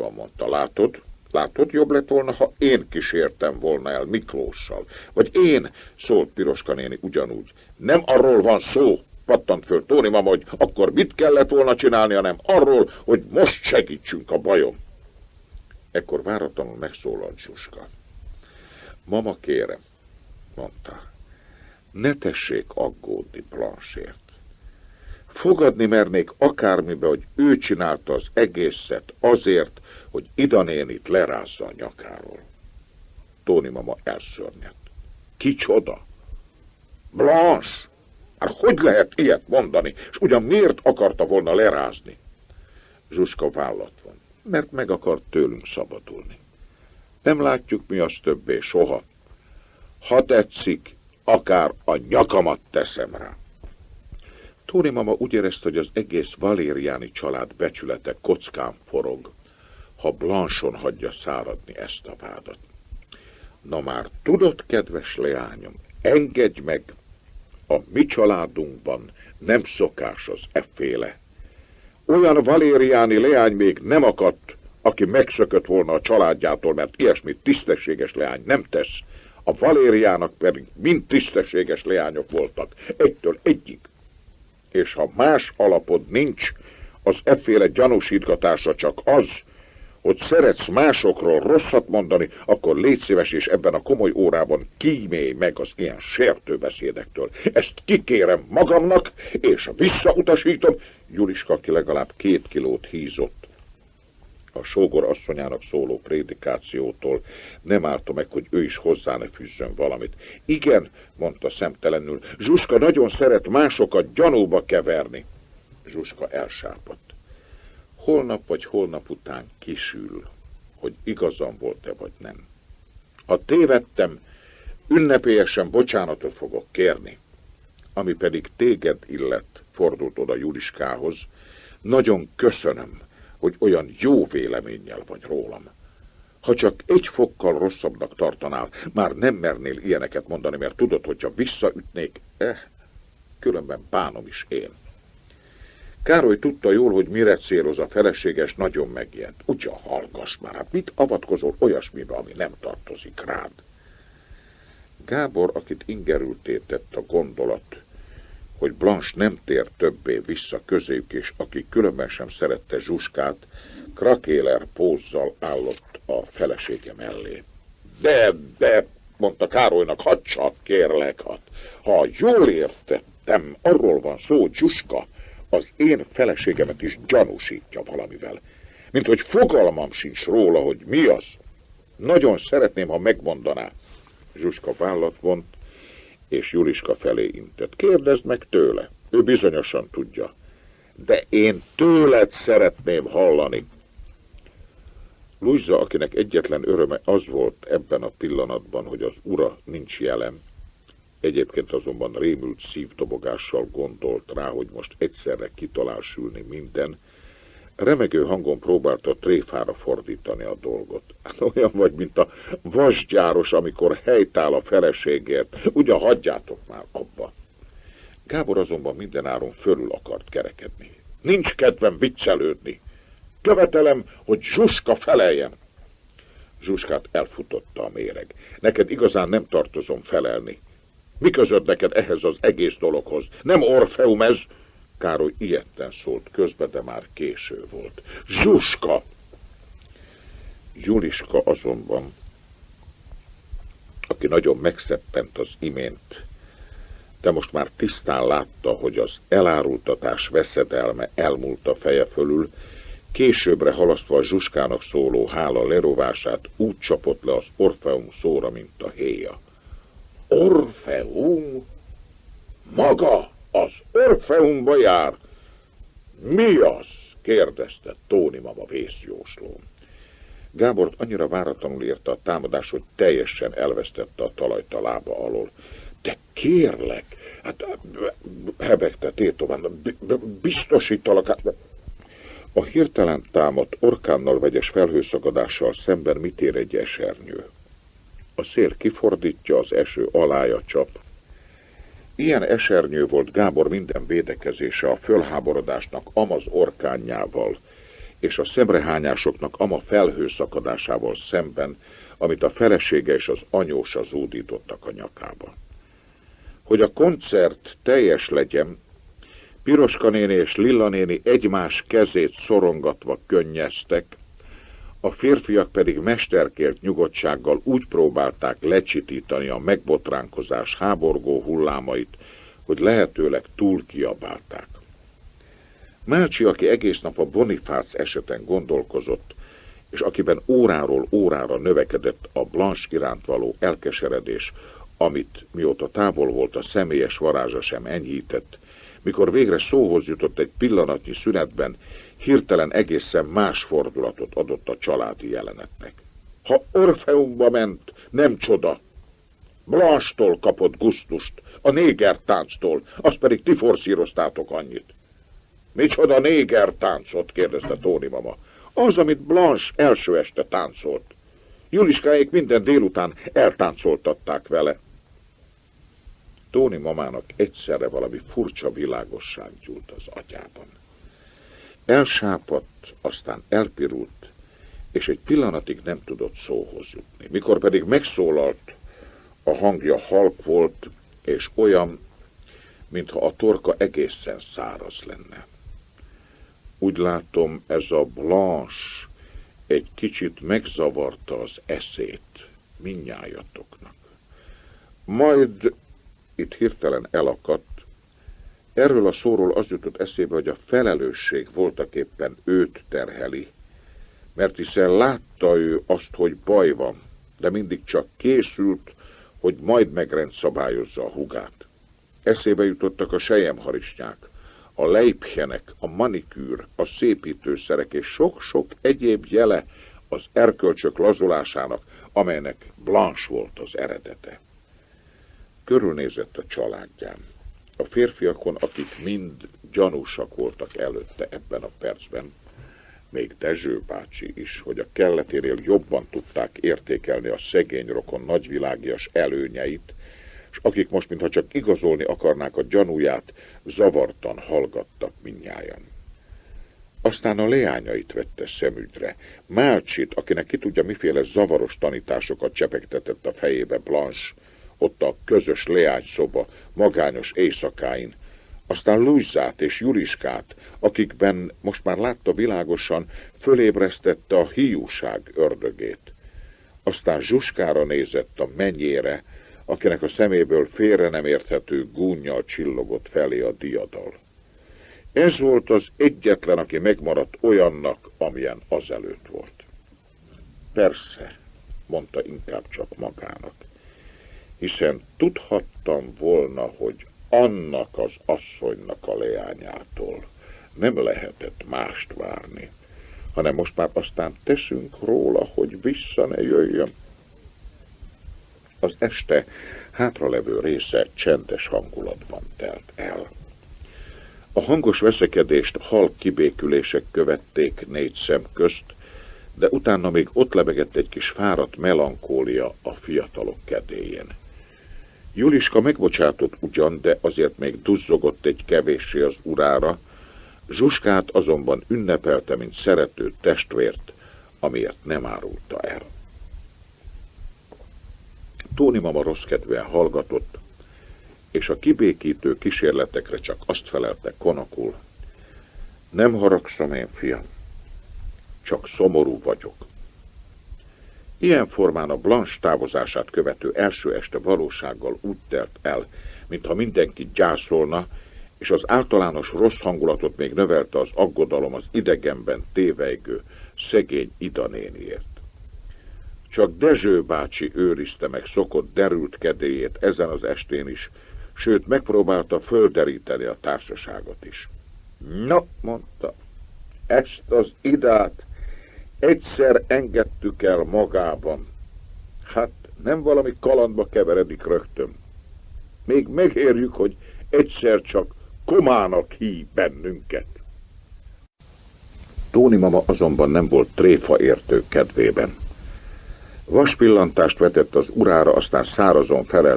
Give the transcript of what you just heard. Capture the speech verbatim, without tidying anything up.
van, mondta. Látod? Látod, jobb lett volna, ha én kísértem volna el Miklóssal. Vagy én, szólt Piroska néni ugyanúgy. Nem arról van szó, pattant föl Tóni mama, hogy akkor mit kellett volna csinálni, hanem arról, hogy most segítsünk a bajom. Ekkor váratlanul megszólalt Zsuska. Mama, kérem, mondta, ne tessék aggódni Blanche-ért. Fogadni mernék akármibe, hogy ő csinálta az egészet azért, hogy Ida nénit lerázza a nyakáról. Tóni mama elszörnyedt. Kicsoda? Blanche? Hát hogy lehet ilyet mondani, és ugyan miért akarta volna lerázni? Zsuska vállat van, mert meg akart tőlünk szabadulni. Nem látjuk mi azt többé soha. Ha tetszik, akár a nyakamat teszem rá. Tóni mama úgy érezte, hogy az egész Valériáni család becsülete kockán forog, ha Blanche-on hagyja száradni ezt a vádat. Na már tudod, kedves leányom, engedj meg, a mi családunkban nem szokás az efféle. Olyan Valériáni leány még nem akadt, aki megszökött volna a családjától, mert ilyesmit tisztességes leány nem tesz. A Valériának pedig mind tisztességes leányok voltak, egytől egyig. És ha más alapod nincs, az efféle gyanúsítgatása csak az, hogy szeretsz másokról rosszat mondani, akkor légy szíves, és ebben a komoly órában kímélj meg az ilyen sértőbeszédektől. Ezt kikérem magamnak, és visszautasítom. Juliska, aki legalább két kilót hízott a sógor asszonyának szóló prédikációtól, nem állta meg, hogy ő is hozzá ne fűzzön valamit. Igen, mondta szemtelenül, Zsuska nagyon szeret másokat gyanúba keverni. Zsuska elsápadt. Holnap vagy holnap után kisül, hogy igazam volt-e vagy nem. Ha tévedtem, ünnepélyesen bocsánatot fogok kérni. Ami pedig téged illet, fordult oda Juliskához, nagyon köszönöm, hogy olyan jó véleménnyel vagy rólam. Ha csak egy fokkal rosszabbnak tartanál, már nem mernél ilyeneket mondani, mert tudod, hogyha visszaütnék, eh, különben bánom is én. Károly tudta jól, hogy mire céloz a feleséges, nagyon megijedt. Ugyan hallgass már, hát mit avatkozol olyasmibe, ami nem tartozik rád? Gábor, akit ingerülté tett a gondolat, hogy Blanche nem tér többé vissza közéjük, és aki különben sem szerette Zsuskát, krakéler pózzal állott a felesége mellé. De, de, mondta Károlynak, hadd csak, kérlek, hát, ha jól értettem, arról van szó, hogy Zsuska az én feleségemet is gyanúsítja valamivel. Mint hogy fogalmam sincs róla, hogy mi az. Nagyon szeretném, ha megmondaná. Zsuska vállat vont, és Juliska felé intett. Kérdezd meg tőle, ő bizonyosan tudja. De én tőled szeretném hallani. Lujza, akinek egyetlen öröme az volt ebben a pillanatban, hogy az ura nincs jelen, egyébként azonban rémült szívdobogással gondolt rá, hogy most egyszerre kitalál sülni minden, remegő hangon próbálta tréfára fordítani a dolgot. Hát olyan vagy, mint a vasgyáros, amikor helytáll a feleségért. Ugyan hagyjátok már abba. Gábor azonban mindenáron fölül akart kerekedni. Nincs kedvem viccelődni. Követelem, hogy Zsuska feleljen. Zsuskát elfutotta a méreg. Neked igazán nem tartozom felelni. Mi között neked ehhez az egész dologhoz? Nem Orfeum ez? Károly ijedten szólt közbe, de már késő volt. Zsuska! Juliska azonban, aki nagyon megszeppent az imént, de most már tisztán látta, hogy az elárultatás veszedelme elmúlt a feje fölül, későbbre halasztva a Zsuskának szóló hála lerovását úgy csapott le az Orfeum szóra, mint a héja. Orfeum? Maga az Orfeumba jár? Mi az? Kérdezte Tóni mama vészjóslón. Gábort annyira váratlanul érte a támadás, hogy teljesen elvesztette a talajt a lába alól. De kérlek, hát hebegte tétován, biztosítalak, hát... A hirtelen támadt orkánnal vegyes felhőszakadással szemben mit ér egy esernyő? A szél kifordítja, az eső alája csap. Ilyen esernyő volt Gábor minden védekezése a fölháborodásnak amaz orkánjával, és a szemrehányásoknak ama felhőszakadásával szemben, amit a felesége és az anyósa zúdítottak a nyakába. Hogy a koncert teljes legyen, Piroska néni és Lilla néni egymás kezét szorongatva könnyeztek, a férfiak pedig mesterkélt nyugodtsággal úgy próbálták lecsitítani a megbotránkozás háborgó hullámait, hogy lehetőleg túl kiabálták. Málcsi, aki egész nap a Bonifác eseten gondolkozott, és akiben óráról órára növekedett a Blanche iránt való elkeseredés, amit mióta távol volt a személyes varázsa sem enyhített, mikor végre szóhoz jutott egy pillanatnyi szünetben, hirtelen egészen más fordulatot adott a családi jelenetnek. Ha Orfeumba ment, nem csoda. Blanche-tól kapott gusztust, a néger tánctól, azt pedig ti forszíroztátok annyit. Micsoda néger táncot? Kérdezte Tóni mama. Az, amit Blanche első este táncolt. Juliskáék minden délután eltáncoltatták vele. Tóni mamának egyszerre valami furcsa világosság gyúlt az agyában. Elsápadt, aztán elpirult, és egy pillanatig nem tudott szóhoz jutni. Mikor pedig megszólalt, a hangja halk volt, és olyan, mintha a torka egészen száraz lenne. Úgy látom, ez a Blanche egy kicsit megzavarta az eszét mindnyájatoknak. Majd itt hirtelen elakadt. Erről a szóról az jutott eszébe, hogy a felelősség voltaképpen őt terheli, mert hiszen látta ő azt, hogy baj van, de mindig csak készült, hogy majd megrendszabályozza a hugát. Eszébe jutottak a selyemharisnyák, a leibchenek, a manikűr, a szépítőszerek és sok-sok egyéb jele az erkölcsök lazulásának, amelynek Blanche volt az eredete. Körülnézett a családján. A férfiakon, akik mind gyanúsak voltak előtte ebben a percben, még Dezső bácsi is, hogy a kelleténél jobban tudták értékelni a szegény rokon nagyvilágias előnyeit, és akik most, mintha csak igazolni akarnák a gyanúját, zavartan hallgattak mindnyájan. Aztán a leányait vette szemügyre, Málcsit, akinek ki tudja miféle zavaros tanításokat csepegtetett a fejébe Blanche, ott a közös leányszoba, magányos éjszakáin, aztán Luizát és Juliskát, akikben most már látta világosan, fölébresztette a hiúság ördögét. Aztán Zsuskára nézett, a mennyére, akinek a szeméből félre nem érthető gúnnyal csillogott felé a diadal. Ez volt az egyetlen, aki megmaradt olyannak, amilyen azelőtt volt. Persze, mondta inkább csak magának, hiszen tudhattam volna, hogy annak az asszonynak a leányától nem lehetett mást várni, hanem most már aztán teszünk róla, hogy vissza ne jöjjön. Az este hátralevő része csendes hangulatban telt el. A hangos veszekedést halk kibékülések követték négy szem közt, de utána még ott lebegett egy kis fáradt melankólia a fiatalok kedélyén. Juliska megbocsátott ugyan, de azért még duzzogott egy kevéssé az urára, Zsuskát azonban ünnepelte, mint szerető testvért, amiért nem árulta el. Tóni mama rosszkedvűen hallgatott, és a kibékítő kísérletekre csak azt felelte konokul: nem haragszom én, fiam, csak szomorú vagyok. Ilyen formán a Blanche távozását követő első este valósággal úgy telt el, mintha mindenki gyászolna, és az általános rossz hangulatot még növelte az aggodalom az idegenben tévejgő szegény Ida néniért. Csak Dezső bácsi őrizte meg szokott derült kedélyét ezen az estén is, sőt megpróbálta földeríteni a társaságot is. No, mondta, ezt az Idát egyszer engedtük el magában. Hát nem valami kalandba keveredik rögtön. Még megérjük, hogy egyszer csak komának hív bennünket. Tóni mama azonban nem volt tréfa értő kedvében. Vaspillantást vetett az urára, aztán szárazon felelt: